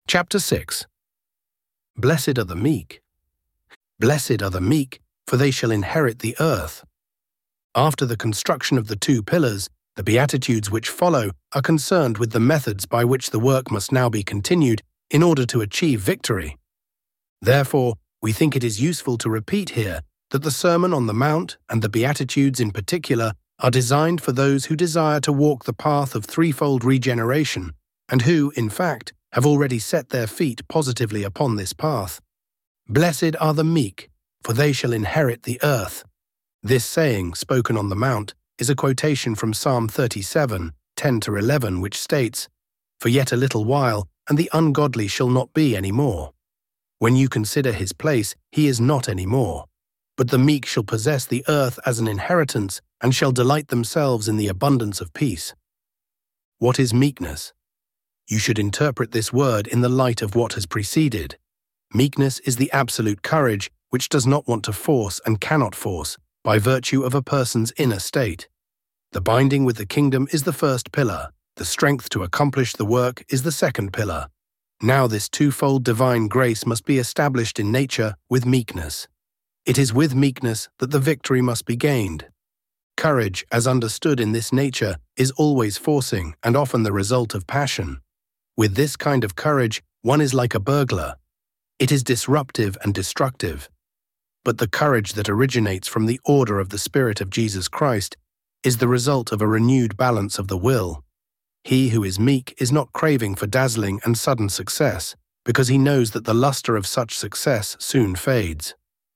Chapter 6. Blessed are the meek. Blessed are the meek, for they shall inherit the earth. After the construction of the two pillars, the Beatitudes which follow are concerned with the methods by which the work must now be continued in order to achieve victory. Therefore, we think it is useful to repeat here that the Sermon on the Mount and the Beatitudes in particular are designed for those who desire to walk the path of threefold regeneration and who, in fact, have already set their feet positively upon this path. Blessed are the meek, for they shall inherit the earth. This saying, spoken on the Mount, is a quotation from Psalm 37, 10-11, which states, "For yet a little while, and the ungodly shall not be any more. When you consider his place, he is not any more. But the meek shall possess the earth as an inheritance, and shall delight themselves in the abundance of peace." What is meekness? You should interpret this word in the light of what has preceded. Meekness is the absolute courage which does not want to force and cannot force, by virtue of a person's inner state. The binding with the kingdom is the first pillar. The strength to accomplish the work is the second pillar. Now this twofold divine grace must be established in nature with meekness. It is with meekness that the victory must be gained. Courage, as understood in this nature, is always forcing and often the result of passion. With this kind of courage, one is like a burglar. It is disruptive and destructive. But the courage that originates from the order of the Spirit of Jesus Christ is the result of a renewed balance of the will. He who is meek is not craving for dazzling and sudden success, because he knows that the luster of such success soon fades.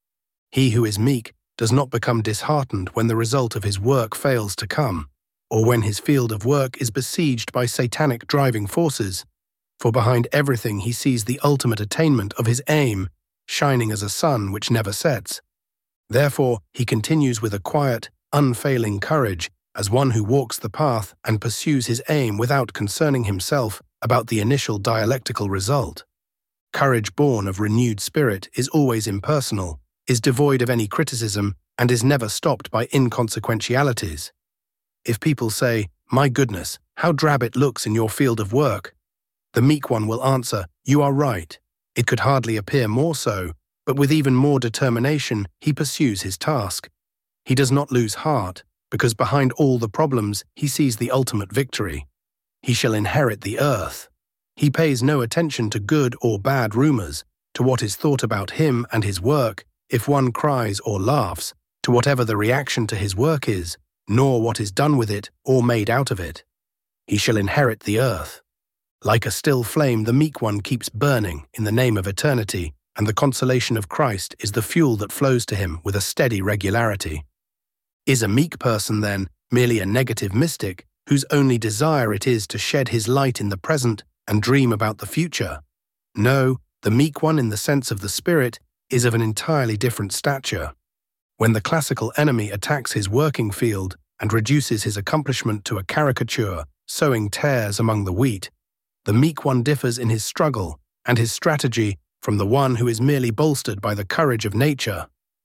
He who is meek does not become disheartened when the result of his work fails to come, or when his field of work is besieged by satanic driving forces, for behind everything he sees the ultimate attainment of his aim, shining as a sun which never sets. Therefore, he continues with a quiet, unfailing courage, as one who walks the path and pursues his aim without concerning himself about the initial dialectical result. Courage born of renewed spirit is always impersonal, is devoid of any criticism, and is never stopped by inconsequentialities. If people say, "My goodness, how drab it looks in your field of work," the meek one will answer, "You are right. It could hardly appear more so," but with even more determination he pursues his task. He does not lose heart, because behind all the problems he sees the ultimate victory. He shall inherit the earth. He pays no attention to good or bad rumors, to what is thought about him and his work, if one cries or laughs, to whatever the reaction to his work is, nor what is done with it or made out of it. He shall inherit the earth. Like a still flame, the meek one keeps burning in the name of eternity, and the consolation of Christ is the fuel that flows to him with a steady regularity. Is a meek person, then, merely a negative mystic whose only desire it is to shed his light in the present and dream about the future? No, the meek one in the sense of the Spirit is of an entirely different stature. When the classical enemy attacks his working field and reduces his accomplishment to a caricature, sowing tares among the wheat, the meek one differs in his struggle and his strategy from the one who is merely bolstered by the courage of nature.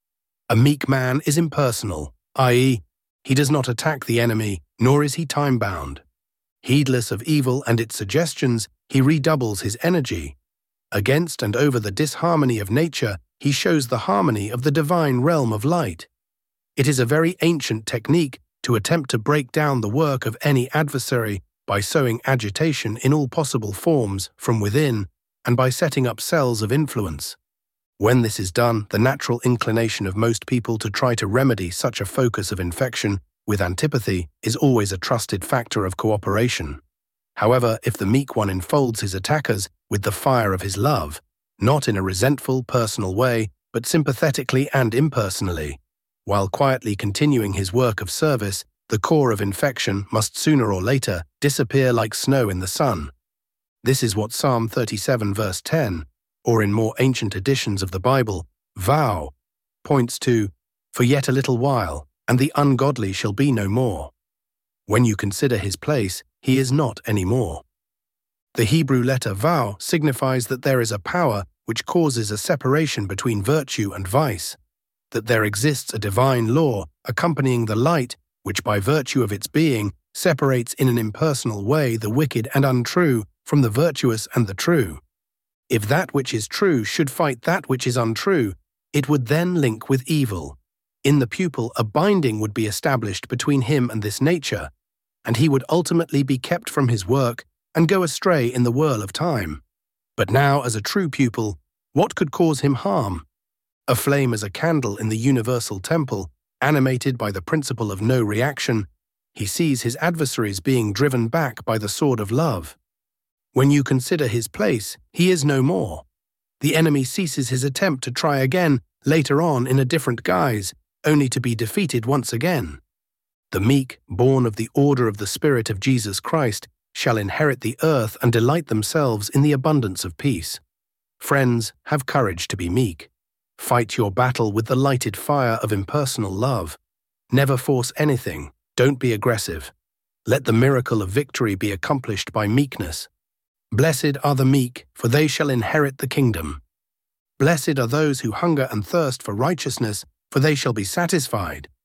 A meek man is impersonal, i.e., he does not attack the enemy, nor is he time-bound. Heedless of evil and its suggestions, he redoubles his energy. Against and over the disharmony of nature, he shows the harmony of the divine realm of light. It is a very ancient technique to attempt to break down the work of any adversary by sowing agitation in all possible forms from within and by setting up cells of influence. When this is done, the natural inclination of most people to try to remedy such a focus of infection with antipathy is always a trusted factor of cooperation. However, if the meek one enfolds his attackers with the fire of his love, not in a resentful, personal way, but sympathetically and impersonally, while quietly continuing his work of service, the core of infection must sooner or later disappear like snow in the sun. This is what Psalm 37 verse 10, or in more ancient editions of the Bible, vow, points to, "For yet a little while, and the ungodly shall be no more." When you consider his place, he is not any more. The Hebrew letter vow signifies that there is a power which causes a separation between virtue and vice, that there exists a divine law accompanying the light which by virtue of its being separates in an impersonal way the wicked and untrue from the virtuous and the true. If that which is true should fight that which is untrue, it would then link with evil. In the pupil, a binding would be established between him and this nature, and he would ultimately be kept from his work and go astray in the whirl of time. But now, as a true pupil, what could cause him harm? Aflame as a candle in the universal temple, animated by the principle of no reaction, he sees his adversaries being driven back by the sword of love. When you consider his place, he is no more. The enemy ceases his attempt to try again later on in a different guise, only to be defeated once again. The meek, born of the order of the Spirit of Jesus Christ, shall inherit the earth and delight themselves in the abundance of peace. Friends, have courage to be meek. Fight your battle with the lighted fire of impersonal love. Never force anything. Don't be aggressive. Let the miracle of victory be accomplished by meekness. Blessed are the meek, for they shall inherit the kingdom. Blessed are those who hunger and thirst for righteousness, for they shall be satisfied.